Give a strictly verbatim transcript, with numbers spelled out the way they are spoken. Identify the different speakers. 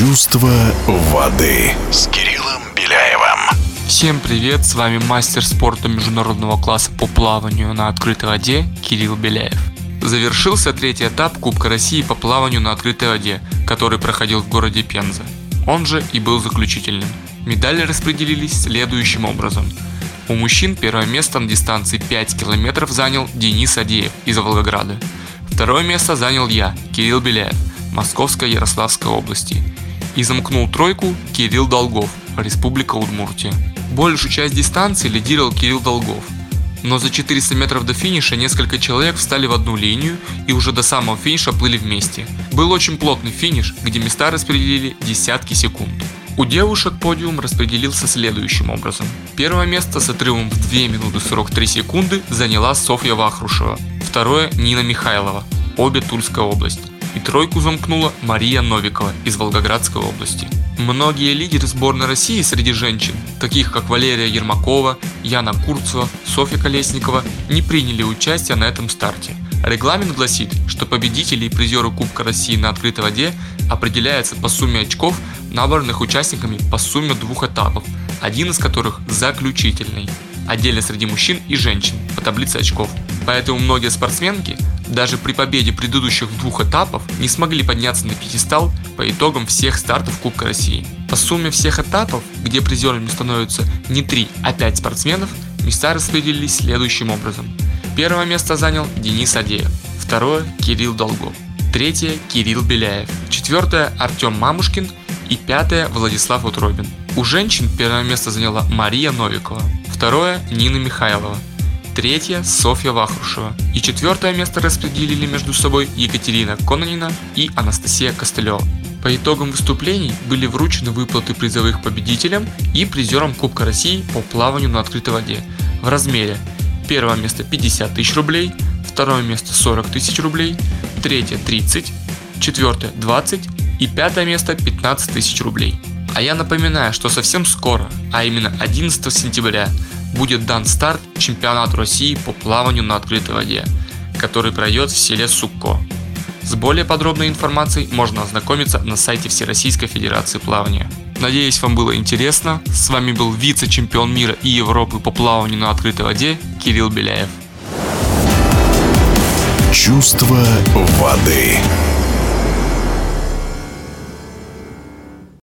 Speaker 1: Чувство воды с Кириллом Беляевым.
Speaker 2: Всем привет, с вами мастер спорта международного класса по плаванию на открытой воде Кирилл Беляев. Завершился третий этап Кубка России по плаванию на открытой воде, который проходил в городе Пенза. Он же и был заключительным. Медали распределились следующим образом. У мужчин первое место на дистанции пять километров занял Денис Адеев из Волгограда. Второе место занял я, Кирилл Беляев, Московской Ярославской области. И замкнул тройку Кирилл Долгов, Республика Удмуртия. Большую часть дистанции лидировал Кирилл Долгов. Но за четыреста метров до финиша несколько человек встали в одну линию и уже до самого финиша плыли вместе. Был очень плотный финиш, где места распределили десятки секунд. У девушек подиум распределился следующим образом. Первое место с отрывом в две минуты сорок три секунды заняла Софья Вахрушева. Второе – Нина Михайлова, обе Тульская область. И тройку замкнула Мария Новикова из Волгоградской области. Многие лидеры сборной России среди женщин, таких как Валерия Ермакова, Яна Курцева, Софья Колесникова, не приняли участие на этом старте. Регламент гласит, что победители и призеры Кубка России на открытой воде определяются по сумме очков, набранных участниками по сумме двух этапов, один из которых заключительный, отдельно среди мужчин и женщин по таблице очков. Поэтому многие спортсменки даже при победе предыдущих двух этапов не смогли подняться на пьедестал по итогам всех стартов Кубка России. По сумме всех этапов, где призерами становятся не три, а пять спортсменов, места распределились следующим образом. Первое место занял Денис Адеев, второе – Кирилл Долгов, третье – Кирилл Беляев, четвертое – Артем Мамушкин и пятое – Владислав Утробин. У женщин первое место заняла Мария Новикова, второе – Нина Михайлова, третье – Софья Вахрушева и четвертое место распределили между собой Екатерина Кононина и Анастасия Костылева. По итогам выступлений были вручены выплаты призовых победителям и призерам Кубка России по плаванию на открытой воде в размере: первое место пятьдесят тысяч рублей, второе место сорок тысяч рублей, третье тридцать, четвертое двадцать и пятое место пятнадцать тысяч рублей. А я напоминаю, что совсем скоро, а именно одиннадцатого сентября, будет дан старт чемпионату России по плаванию на открытой воде, который пройдет в селе Сукко. С более подробной информацией можно ознакомиться на сайте Всероссийской Федерации плавания. Надеюсь, вам было интересно. С вами был вице-чемпион мира и Европы по плаванию на открытой воде Кирилл Беляев.
Speaker 1: Чувство воды.